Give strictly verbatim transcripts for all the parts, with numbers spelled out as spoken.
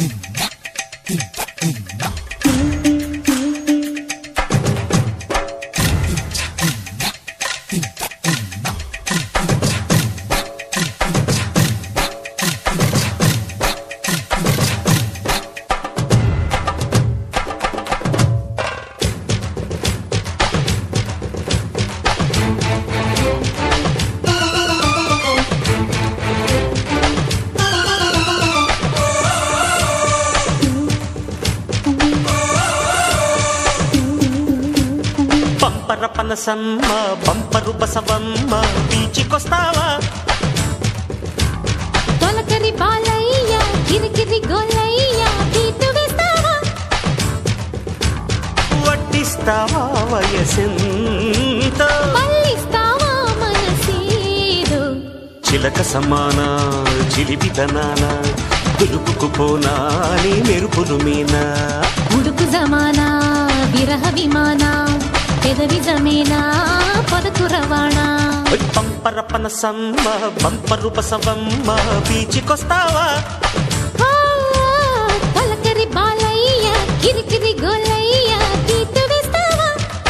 పనసమ్మ bumper బసవమ్మ బీచికొస్తావా? తొలకరి Balayya గిరిగిరి గోలయ్య beat వేస్తావా? వడ్డిస్తావా వయసెంత మళ్ళిస్తావా మనసేదో? చిలక సమాన చిలిపితనాన దులుపుకు పోనా నీ మెరుపులు మీనా ఉడుకు జమానా విరహ విమానా పెదవి జమీనా పదకు రవాణా పంపర పనసమ్మ బంపరు బసవమ్మ బీచికొస్తావా? పలకరి బాలయ్య కిరికిరి గోలయ్య బీటు వేస్తావా?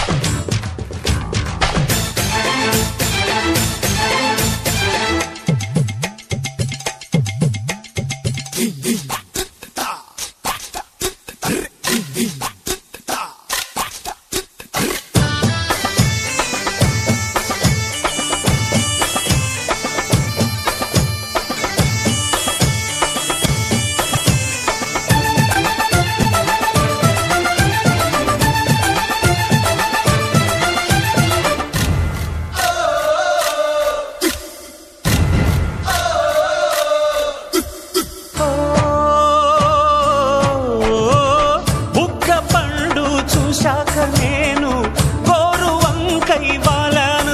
నేను గోరు వంకై బాలను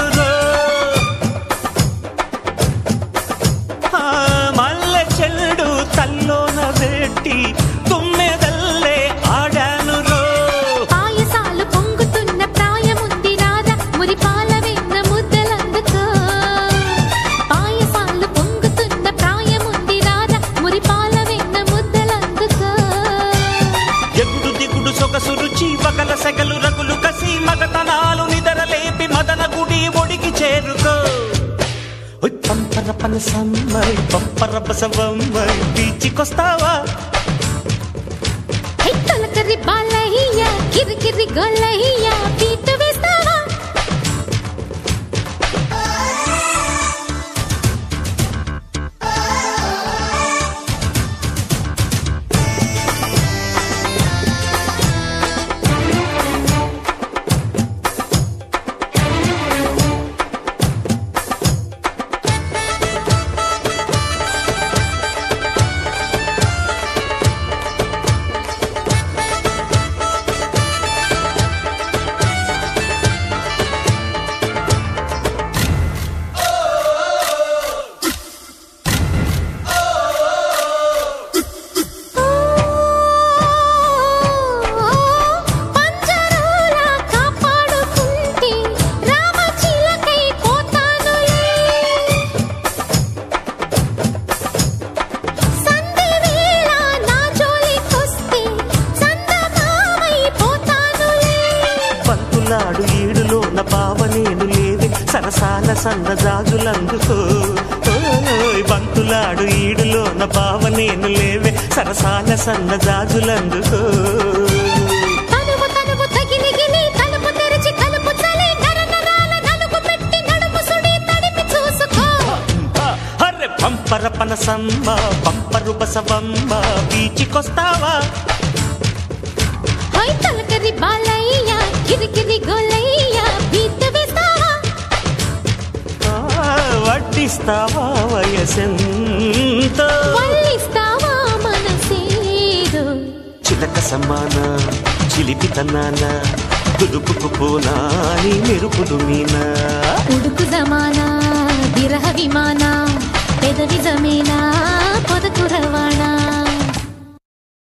మల్లె చెల్డు తల్లోన పెట్టి తుమ్మెదల్లే ఆడాను రో పాయసాలు పొంగుతున్న ప్రాయముంది రాదా మురి పాల వెన్న ముద్దలందుకో పాయసాలు పొంగుతున్న ప్రాయముంది రాదా మురి పాల వెన్న ముద్దలందుకో ఎగుడు దిగుడు సొగసు రుచి వగల సెగలు రగులు కసి మగతనాలు నిదరలేపి మదన గుడి ఒడికి చేరుకో పంపర పనసమ్మై పంపర బసవమ్మై బీచికొస్తావా? తొలకరి బాలయ్య కిరికిరి గోలయ్య బీటు వేస్తావా? నాడు ఈడులోన పావనేను లేవే సరసాల సన్న జాజులందుకో బంతులాడు ఈడులోన పావనేను లేవే సరసాల సన్న జాజులందుకో పంపర పనసమ్మ పంపరు బసవమ్మ బీచికొస్తావా? తలకరి బాలయ్య కిరికిరి గోలయ్య బీటు వేస్తావా? వడ్డిస్తావా వయసెంత మళ్ళిస్తావా మనసేదో? చిలక సమాన చిలిపితనాన దులుపుకు పోనా నీ మెరుపులు మీనా ఉడుకు జమానా విరహ విమానా పెదవి జమీనా పొదకు రవాణా